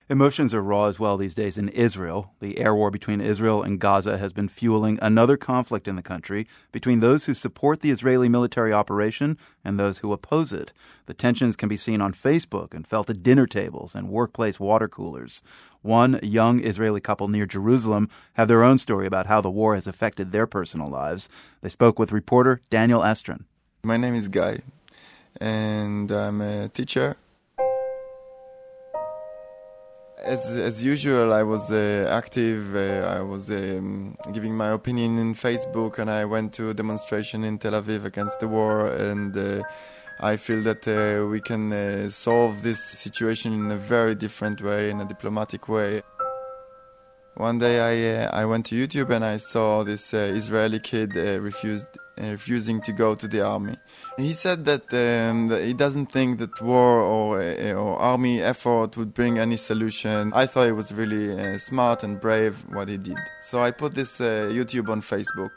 Emotions are raw as well these days in Israel. The air war between Israel and Gaza has been fueling another conflict in the country between those who support the Israeli military operation and those who oppose it. The tensions can be seen on Facebook and felt at dinner tables and workplace water coolers. One young Israeli couple near Jerusalem have their own story about how the war has affected their personal lives. They spoke with reporter Daniel Estrin. My name is Guy, and I'm a teacher. As usual, I was active. I was giving my opinion in Facebook, and I went to a demonstration in Tel Aviv against the war. And I feel that we can solve this situation in a very different way, in a diplomatic way. One day I went to YouTube and I saw this Israeli kid refusing to go to the army. He said that he doesn't think that war or army effort would bring any solution. I thought it was really smart and brave what he did. So I put this YouTube on Facebook.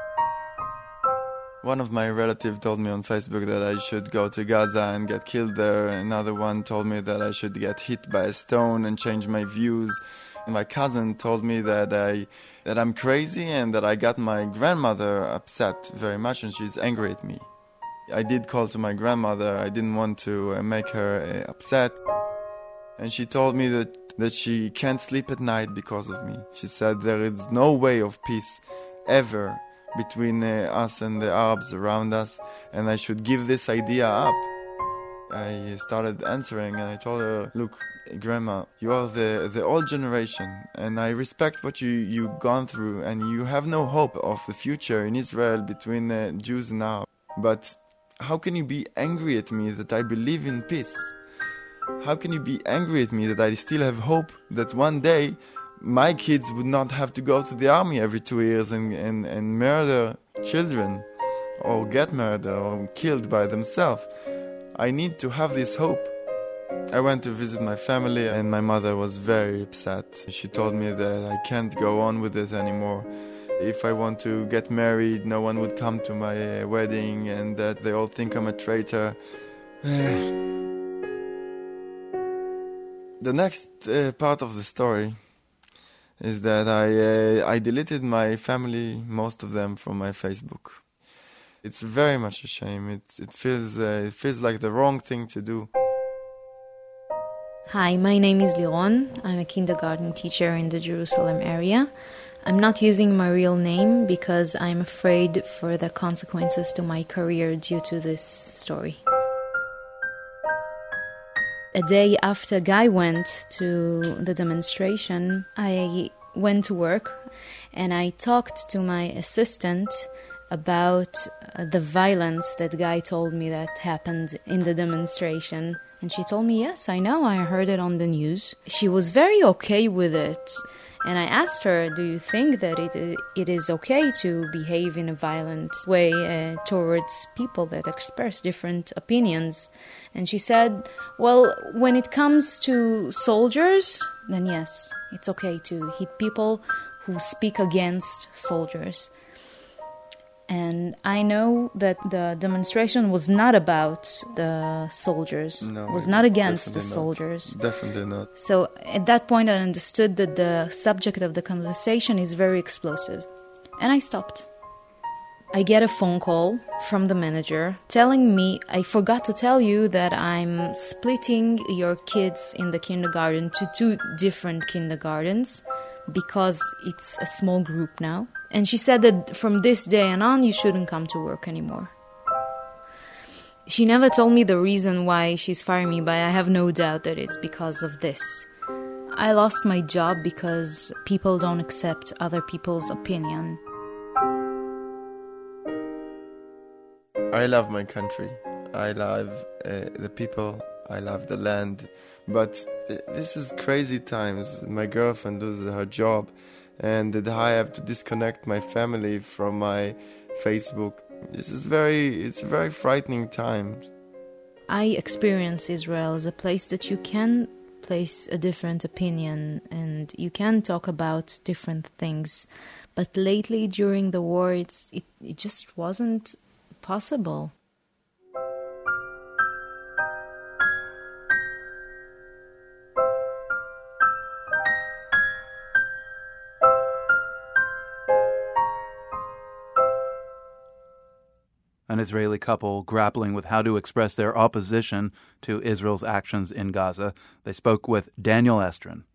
One of my relatives told me on Facebook that I should go to Gaza and get killed there. Another one told me that I should get hit by a stone and change my views. My cousin told me that I'm crazy and that I got my grandmother upset very much and she's angry at me. I did call to my grandmother. I didn't want to make her upset. And she told me that she can't sleep at night because of me. She said there is no way of peace ever between us and the Arabs around us, and I should give this idea up. I started answering and I told her, look, Grandma, you are the old generation and I respect what you've gone through, and you have no hope of the future in Israel between Jews and Arabs. But how can you be angry at me that I believe in peace? How can you be angry at me that I still have hope that one day my kids would not have to go to the army every 2 years and murder children or get murdered or killed by themselves? I need to have this hope. I went to visit my family and my mother was very upset. She told me that I can't go on with it anymore. If I want to get married, no one would come to my wedding and that they all think I'm a traitor. The next part of the story is that I deleted my family, most of them, from my Facebook. It's very much a shame. It feels like the wrong thing to do. Hi, my name is Liron. I'm a kindergarten teacher in the Jerusalem area. I'm not using my real name because I'm afraid for the consequences to my career due to this story. A day after Guy went to the demonstration, I went to work and I talked to my assistant about the violence that Guy told me that happened in the demonstration. And she told me, yes, I know, I heard it on the news. She was very okay with it. And I asked her, do you think that it is okay to behave in a violent way towards people that express different opinions? And she said, well, when it comes to soldiers, then yes, it's okay to hit people who speak against soldiers. And I know that the demonstration was not about the soldiers. No, it was not against the soldiers. Definitely not. So at that point I understood that the subject of the conversation is very explosive. And I stopped. I get a phone call from the manager telling me, I forgot to tell you that I'm splitting your kids in the kindergarten to 2 different kindergartens because it's a small group now. And she said that from this day on, you shouldn't come to work anymore. She never told me the reason why she's firing me, but I have no doubt that it's because of this. I lost my job because people don't accept other people's opinion. I love my country. I love the people. I love the land. But this is crazy times. My girlfriend loses her job. And that I have to disconnect my family from my Facebook. It's very frightening times. I experience Israel as a place that you can place a different opinion and you can talk about different things. But lately during the war, it just wasn't possible. an Israeli couple grappling with how to express their opposition to Israel's actions in Gaza. They spoke with Daniel Estrin.